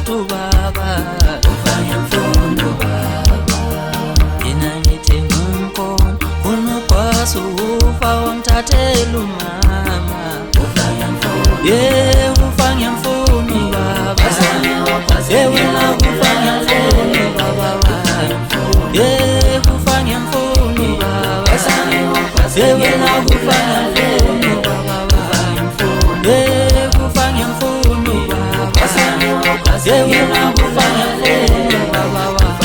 watatu baba ufanya mfuno baba inanite mkono unokwasu ufa wamtatelu mama ufanya mfuno ufanya mfuno baba wena ufanya mfuno baba ufanya mfuno baba wena ufanya mfuno baba kufanya mfuno baba wena kufanya mfuno baba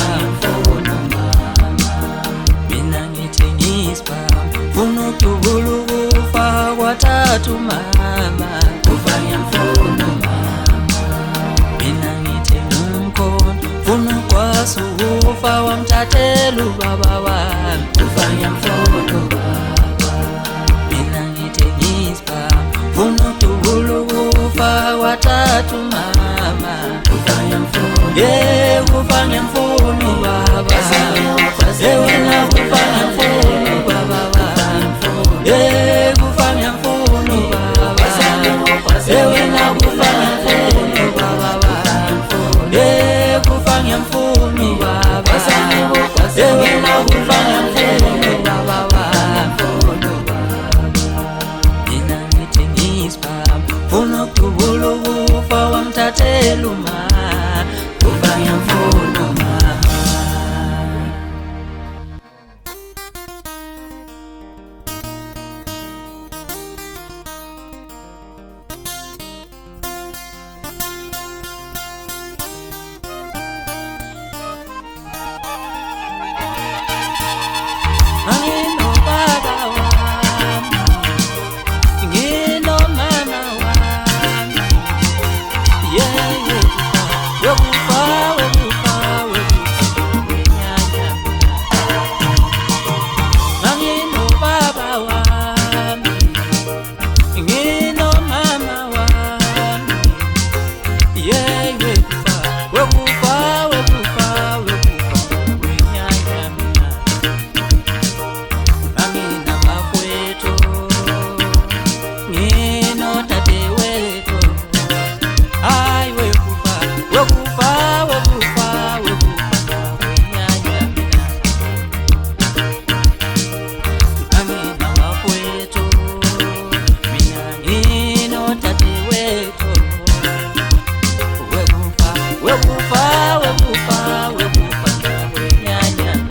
mina ngithengiswa mfuno tubulu ufa watatu mama kufanya mfuno mama mina ngithengunkona mfuno kwasu ufa wamtatelu baba wami kufanya mfuno baba mina ngithengiswa mfuno tubulu ufa watatu mama kufanya mfuno kufanya mfuno baba wena kufanya mfuno baba kufanya mfuno baba wena kufanya mfuno baba kufanya mfuno baba wena kufanya mfuno baba inanithengiswa mfuno tubulu ufa wamtatelu mama kufanya mfuno mama Angino baba wami, ngino mama wami, wekufa wenyanya. Angino baba wami, ngino mama wami, wekufa wenyanya. Amina mafweto ngino tate weto ai wekufa nyanya mina amina mafweto mina ngino tate weto wekufa nyanya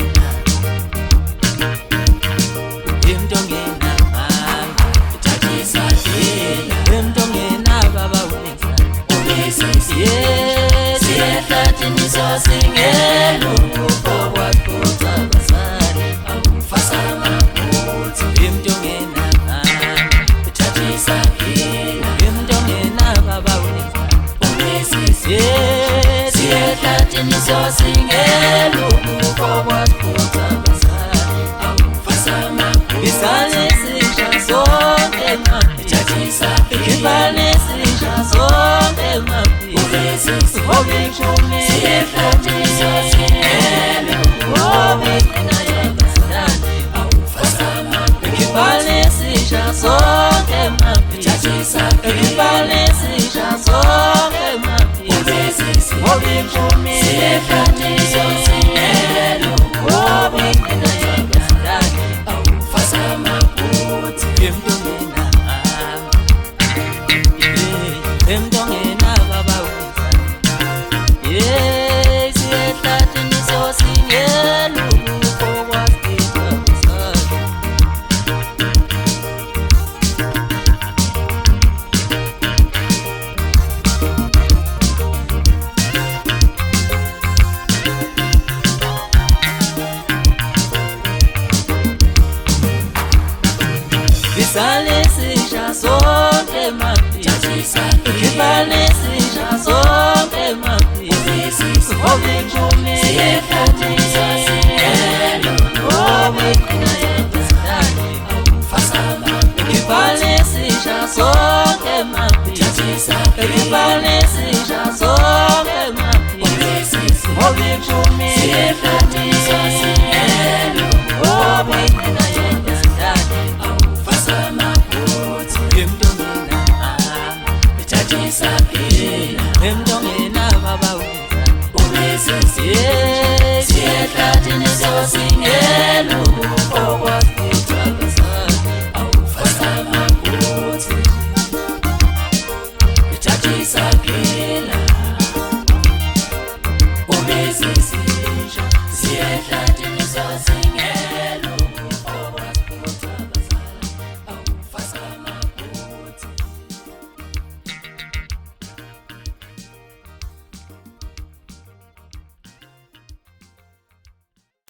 Singelo forward put abasani awufasa maphutsi emntongena thathisa phila emntongena baba wethu unesisi siyehlathini singelo forward put abasani awufasa maphutsi isale sisha sonke maphutsi thathisa phila sisha sonke maphutsi unesisi obishome siyehlathini singelo Sisha sonke maphutsi thathisa sonke maphutsi obishome siyehlathini singelo awufasa maphutsi emntongena baba wethu siyehlathini singelo Sale sisha sonke maphutsi Kibale sisha sonke maphutsi Obishome siyehlathini singelo Kibale sisha sonke maphutsi Kibale sisha sonke maphutsi Obishome siyehlathini singelo emntongena baba Hallelujah.